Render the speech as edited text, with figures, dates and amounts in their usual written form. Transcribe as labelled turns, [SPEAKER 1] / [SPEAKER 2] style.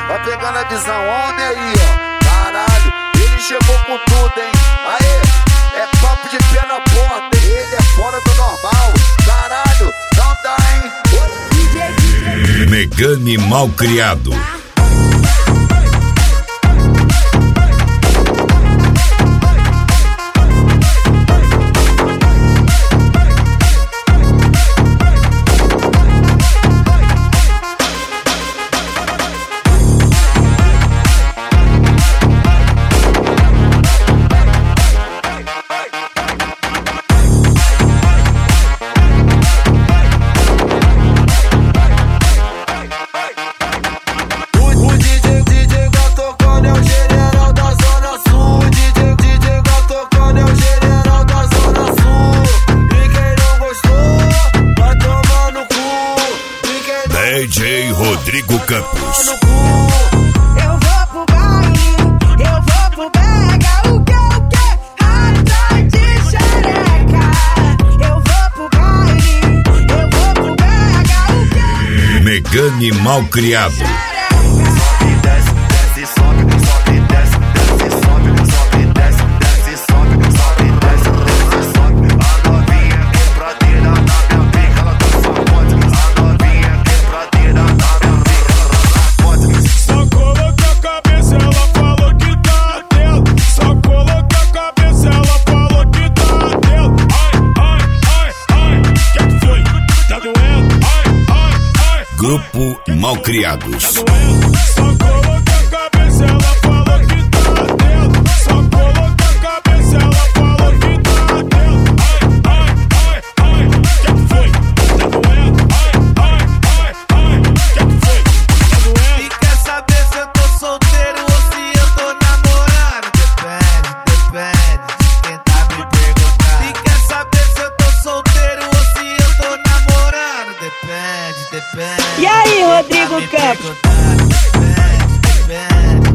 [SPEAKER 1] Vai pegando a visão, homem aí, ó. Caralho, ele chegou com tudo, hein. Aê, é papo de pé na porta, hein? Ele é fora do normal. Caralho, não dá, hein.
[SPEAKER 2] Megane Malcriado. DJ Rodrigo Campos.
[SPEAKER 3] Eu vou pro baile, eu vou pro brega, o que? Rata de xereca. Eu vou pro baile, eu vou pro brega, o que?
[SPEAKER 2] Megane Malcriado.
[SPEAKER 1] Sobe, desce, desce, sobe, sobe, desce, desce, sobe, sobe, desce, desce, sobe, sobe, desce, desce, sobe. A novinha quebradeira na minha pica, ela tá famosa. A novinha quebradeira na minha pica, ela tá famosa.
[SPEAKER 4] Só coloca a cabeça, ela falou que tá dentro. Só coloca a cabeça, ela falou que tá dentro. Ai, que foi? Tá doendo? Ai.
[SPEAKER 2] Grupo Malcriados.
[SPEAKER 4] Só coloca a cabeça, ela falou que tá dentro. Só coloca a cabeça, ela falou que tá dentro. Ai, que foi? Tá doendo? Ai, que foi? Tá doendo?
[SPEAKER 5] E quer saber se eu tô solteiro ou se eu tô namorando? Depende de quem tá me perguntando. E quer saber se eu tô solteiro ou se eu tô namorando? Depende.
[SPEAKER 3] E aí, Rodrigo Campos?
[SPEAKER 5] Depende.